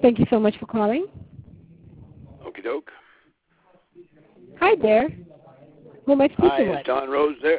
Thank you so much for calling. Okie doke. Hi there. Who am I speaking Hi, with? is Don Rose there?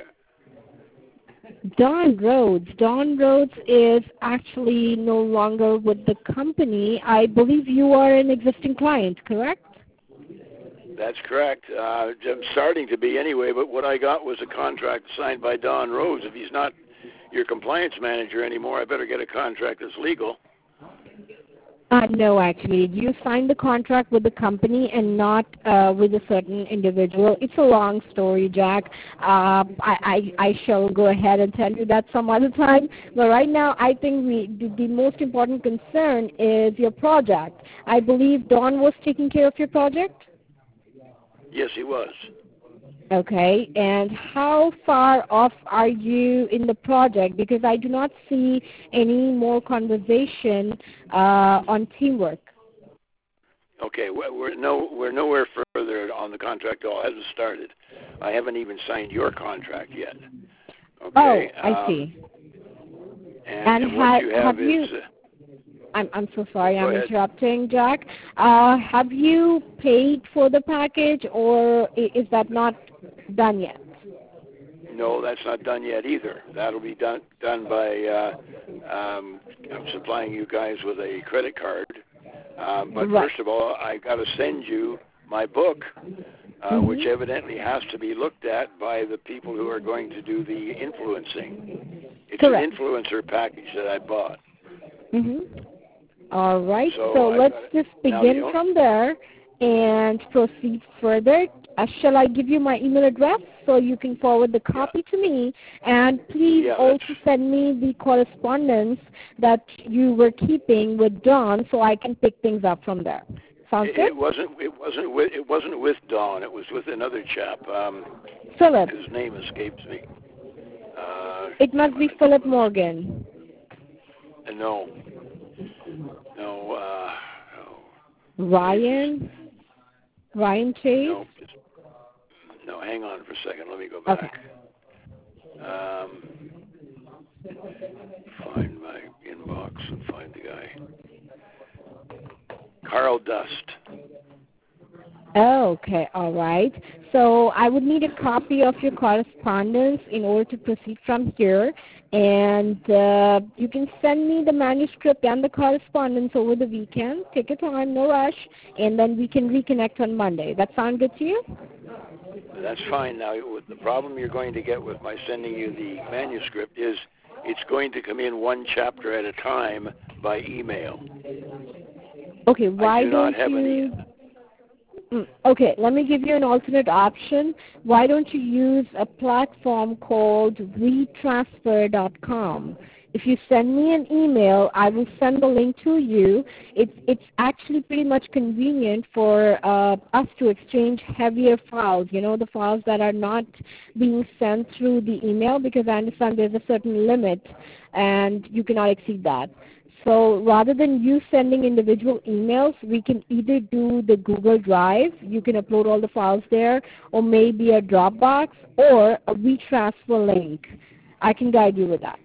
Don Rhodes. Don Rhodes is actually no longer with the company. I believe you are an existing client, correct? That's correct. I'm starting to be anyway, but what I got was a contract signed by Don Rose. If he's not your compliance manager anymore, I better get a contract that's legal. No, actually. You signed the contract with the company and not with a certain individual. It's a long story, Jack. I shall go ahead and tell you that some other time. But right now, I think the most important concern is your project. I believe Don was taking care of your project? Yes, he was. Okay, and how far off are you in the project? Because I do not see any more conversation on teamwork. Okay, we're nowhere further on the contract at all. It hasn't started. I haven't even signed your contract yet. Okay. Oh, I see. And what you have is. I'm so sorry, I'm ahead. interrupting, Jack. Have you paid for the package, or is that not done yet? No, that's not done yet either. That'll be done by I'm supplying you guys with a credit card. But right. First of all, I got to send you my book, which evidently has to be looked at by the people who are going to do the influencing. It's Correct. an influencer package that I bought. All right, so let's just begin from there and proceed further. Shall I give you my email address so you can forward the copy to me? And please also send me the correspondence that you were keeping with Don so I can pick things up from there. Sounds good? It wasn't with Don. It was with another chap. Philip. His name escapes me. It must be Philip Morgan. No. Ryan Chase? No, hang on for a second. Let me go back. Okay. Find my inbox and find the guy. Carl Dust. Oh, okay, all right. So I would need a copy of your correspondence in order to proceed from here. And you can send me the manuscript and the correspondence over the weekend. Take your time, no rush, and then we can reconnect on Monday. That sound good to you? That's fine. Now, the problem you're going to get with my sending you the manuscript is it's going to come in one chapter at a time by email. Okay, why don't you... Okay, let me give you an alternate option. Why don't you use a platform called WeTransfer.com? If you send me an email, I will send the link to you. It's actually pretty much convenient for us to exchange heavier files, the files that are not being sent through the email, because I understand there's a certain limit and you cannot exceed that. So rather than you sending individual emails, we can either do the Google Drive, you can upload all the files there, or maybe a Dropbox, or a WeTransfer link. I can guide you with that.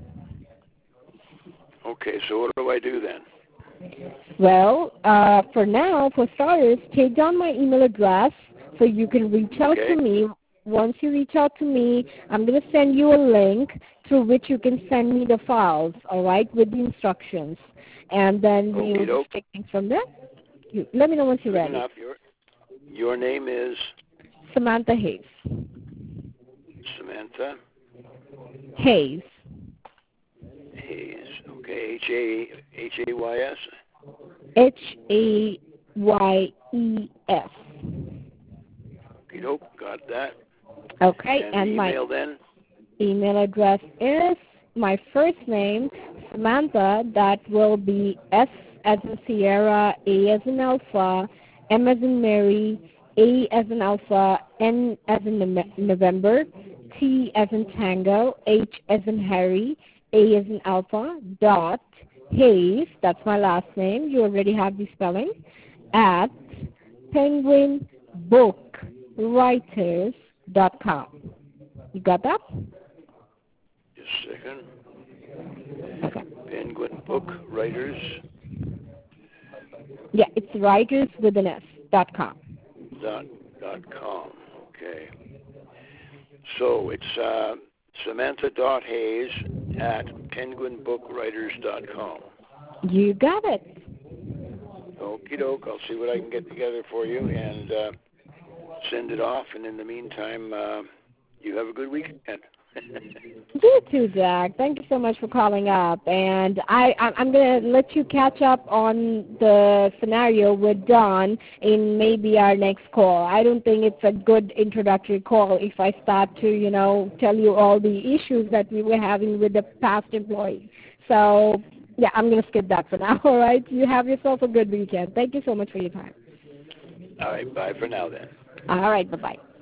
Okay, so what do I do then? Well, for now, for starters, take down my email address so you can reach out to me. Once you reach out to me, I'm going to send you a link through which you can send me the files, all right, with the instructions. And then we will just take things from there. Let me know once you're ready. Your name is? Samantha Hayes. Samantha? Hayes. Hayes. Okay, H-A-Y-S? H-A-Y-E-S. Nope, got that. Okay, and my email then? Email address is my first name, Samantha. That will be S as in Sierra, A as in Alpha, M as in Mary, A as in Alpha, N as in November, T as in Tango, H as in Harry, A as in Alpha, dot, Hayes, that's my last name, you already have the spelling, at penguinbookwriters.com. You got that? Just a second. Okay. Penguin Book Writers. Yeah, it's writerswithans.com. .com. Okay. So it's Samantha.Hayes@penguinbookwriters.com. You got it. Okie doke. I'll see what I can get together for you and send it off. And in the meantime, you have a good weekend. You too, Jack. Thank you so much for calling up. And I'm going to let you catch up on the scenario with Don in maybe our next call. I don't think it's a good introductory call if I start to, tell you all the issues that we were having with the past employee. So, yeah, I'm going to skip that for now, all right? You have yourself a good weekend. Thank you so much for your time. All right. Bye for now then. All right. Bye-bye.